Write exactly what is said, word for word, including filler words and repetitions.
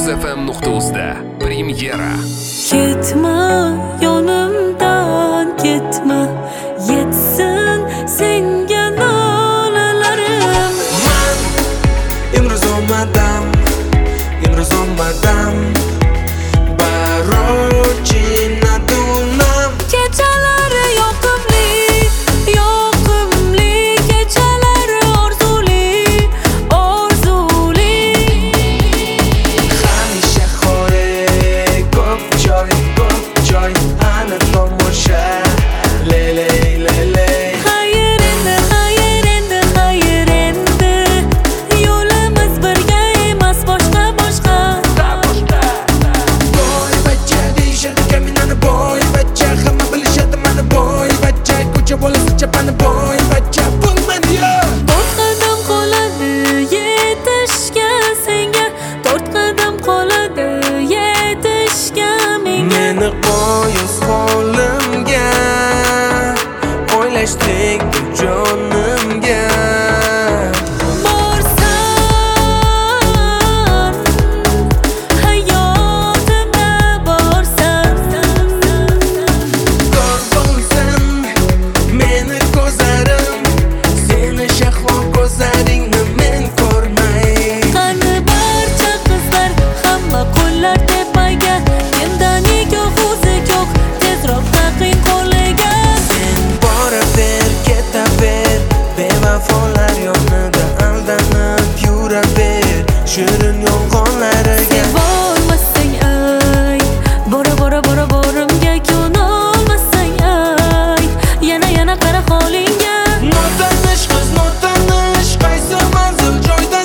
yulduz f m nuqta uz da premyera. Ketma yonimdan ketma, yetsin senga nolalarim. Man imroz olmadim, imroz olmadim, barocina dunam. Kechalari yoqimli, yoqimli, kechalari orzuli, orzuli. Hamisha xore, ko'p joy, ko'p joy, ana tomosha. Leley, leley. Xayr endi, xayr endi, xayr endi. Yo'limiz birga emas, boshqa boshqa. Boy bachcha deyishadi kaminani, boy bachcha hamma bilishadi mani, boy bachcha ko'cha bolasicha mani, boy bachcha bo'lmadi yo. To'rt qadam qoladi yetishga senga, to'rt qadam qoladi yetishga menga. Meni qo'yiz holimga, o'ylashdik jonimga. Borsan, hayotimda borsan. Ko'r bo'lsin meni ko'zlarim, seni shahlo ko'zlaringni men ko'rmay. Qani barcha qizlar, hamma qo'llar tepaga. Menda nikoh o'zi yo'q, tezroq taqing qo'liga. Sen boraver, ketaver, bevafolar yonida aldanib yuraver, shirin yolg'onlariga. Sevolmasang ay, bora bora bora borimga ko'nolmasang ay, yana yana qara holingga. Notanish qiz, notanish, qaysi manzil joyda